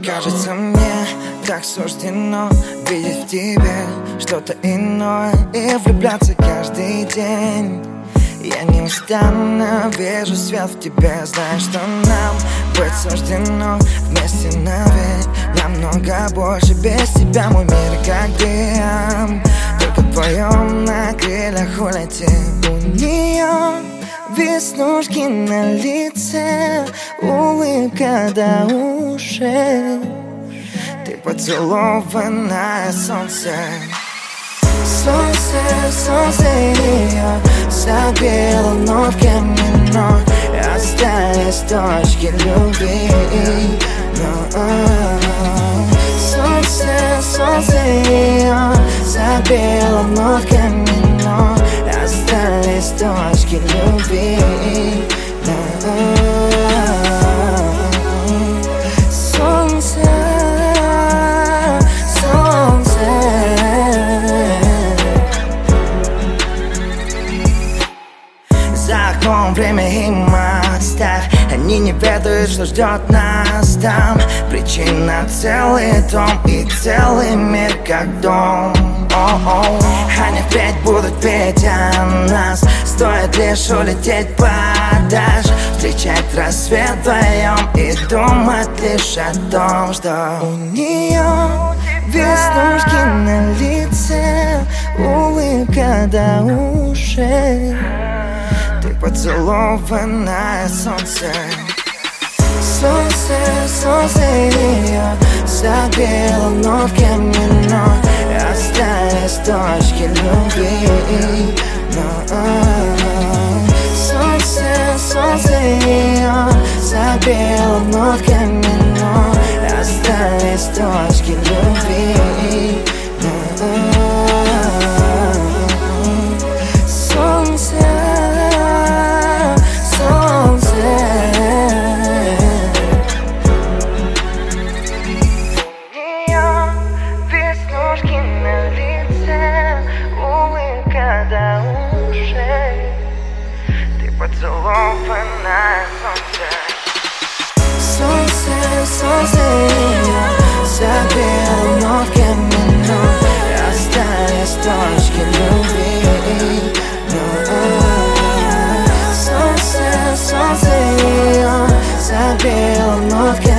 Кажется, мне так суждено видеть в тебе что-то иное и влюбляться каждый день. Я неустанно вижу свет в тебе, знаю, что нам быть суждено вместе навек. Намного больше без тебя мой мир как дым, только вдвоем на крыльях улетим. У нее веснушки на лице, улыбка до ушей, ты поцелованное солнце. Солнце, солнце ее согрело вновь каменно, остались точки любви. Солнце, солнце ее согрело вновь каменно, остались точки любви. Солнце, солнце. За окном время им оставь, они не ведают, что ждет нас там. Причина целый дом и целый мир как дом. Они впредь будут петь о нас, стоит лишь улететь подальше, встречать рассвет вдвоем и думать лишь о том, что у нее веснушки на лице, улыбка до ушей, ты поцелованное солнце. Солнце, солнце ее согрело вновь каменно, остались точки любви. Солнце, солнце ее согрело вновь каменно, остались точки любви. Солнце, веснушки на лице, улыбка до ушей, ты поцелованное солнце. Солнце, солнце ее согрело вновь каменно, остались точки любви. Солнце, солнце ее согрело вновь каменно.